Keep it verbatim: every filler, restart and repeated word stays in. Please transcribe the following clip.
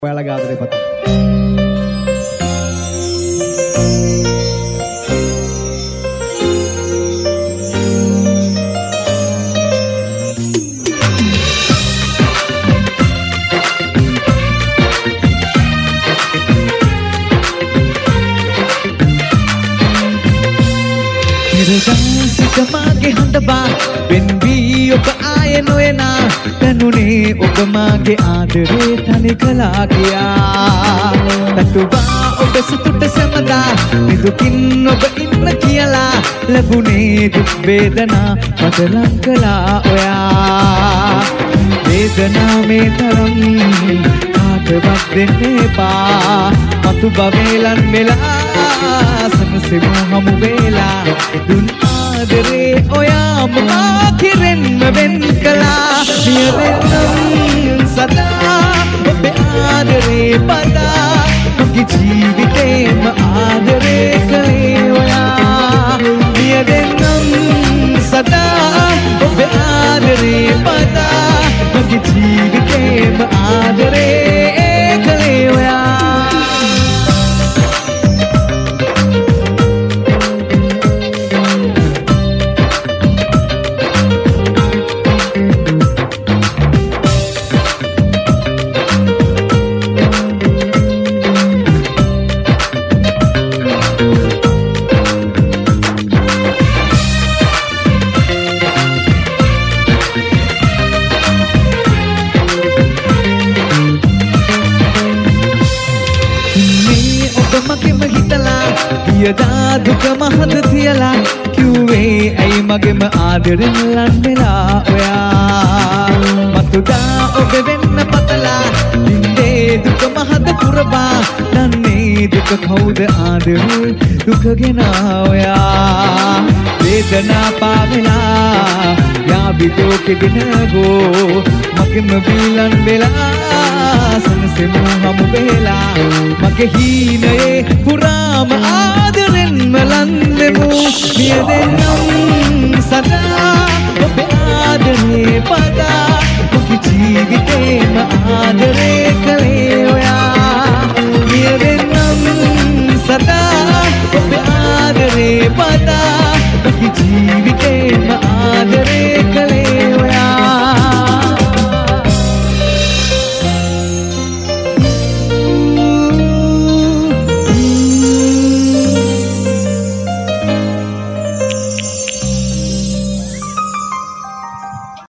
ඔයාලගේ ආදරේ පතන. සිතමාගේ හඬබා වෙන්වී ඔබ ආය නොයනා දැනුනේ ඔබ මාගේ ආදරේ තනි කළා කියා තටුවා ඔබ සතුට සැමදා නිදුකින් ඔබ ඉන්න කියලා ලැබුණේ දුක් වේදනා බදලම් කළා ඔයා වේදනා මේ තරම් කාටවත් දෙන්න එපා මතු බවේලන් වෙලා සනසෙමු හමු වේලා දුන් ආදරේ ඔයාම මා කිරෙන්ම වෙන් කළා පිය දෙන්නම් සදා ඔබේ ආදරේ පදා මගේ ජීවිතේම ආදරේ කළේ ඔයා පිය දෙන්නම් සදා ඔබේ ආදරේ පදා මගේ ජීවිතේම ආදරේ කළේ ඔයා යදා දුක මහද තියලා කිව්වේ ඇයි මගේම ආදරෙන් ලන් වෙලා ඔයා මතුදා ඔබ වෙන්න පතලා ඉන්නේ දුක මහද පුරබා දන්නේ දුක කවුද ආදරේ දුක ගෙන ඔයා වේදනා පාවෙලා යාවිදෝ කෙගෙන ගෝ මගේම බීලන් වෙලා සනසෙමු හමු වෙලා මගේ හීනයේ පුරාම ආදරෙන් මලන් දෙමු මිය දෙන්නම් සදා ඔබේ ආදරේ පදා මගේ